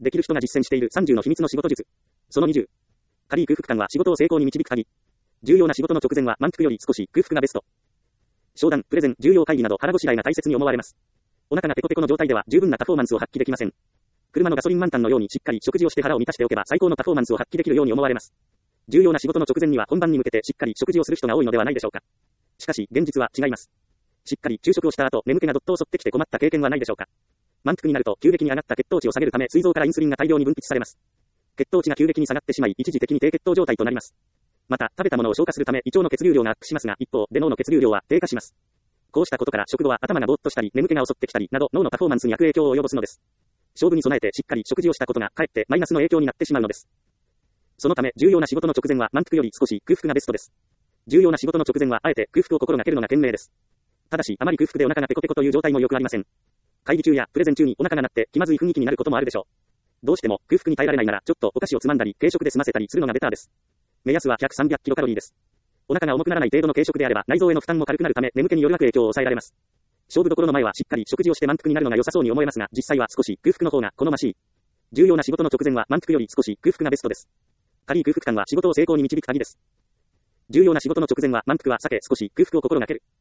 できる人が実践している30の秘密の仕事術。その20。軽い空腹感は仕事を成功に導く鍵。重要な仕事の直前は満腹より少し空腹がベスト。商談、プレゼン、重要会議など腹ごしらえが大切に思われます。お腹がペコペコの状態では十分なパフォーマンスを発揮できません。車のガソリン満タンのようにしっかり食事をして腹を満たしておけば最高のパフォーマンスを発揮できるように思われます。重要な仕事の直前には本番に向けてしっかり食事をする人が多いのではないでしょうか。しかし現実は違います。しっかり昼食をした後、眠気がどっと襲ってきて困った経験はないでしょうか。満腹になると急激に上がった血糖値を下げるため膵臓からインスリンが大量に分泌されます。血糖値が急激に下がってしまい一時的に低血糖状態となります。また食べたものを消化するため胃腸の血流量がアップしますが、一方で脳の血流量は低下します。こうしたことから食後は頭がぼーっとしたり眠気が襲ってきたりなど脳のパフォーマンスに悪影響を及ぼすのです。勝負に備えてしっかり食事をしたことがかえってマイナスの影響になってしまうのです。そのため重要な仕事の直前は満腹より少し空腹がベストです。重要な仕事の直前はあえて空腹を心がけるのが賢明です。ただしあまり空腹でお腹がペコペコという状態もよくありません。会議中やプレゼン中にお腹が鳴って気まずい雰囲気になることもあるでしょう。どうしても空腹に耐えられないならちょっとお菓子をつまんだり軽食で済ませたりするのがベターです。目安は100、300キロカロリーです。お腹が重くならない程度の軽食であれば内臓への負担も軽くなるため眠気による悪影響を抑えられます。勝負どころの前はしっかり食事をして満腹になるのが良さそうに思えますが、実際は少し空腹の方が好ましい。重要な仕事の直前は満腹より少し空腹がベストです。軽い空腹感は仕事を成功に導く鍵です。重要な仕事の直前は満腹は避け少し空腹を心がける。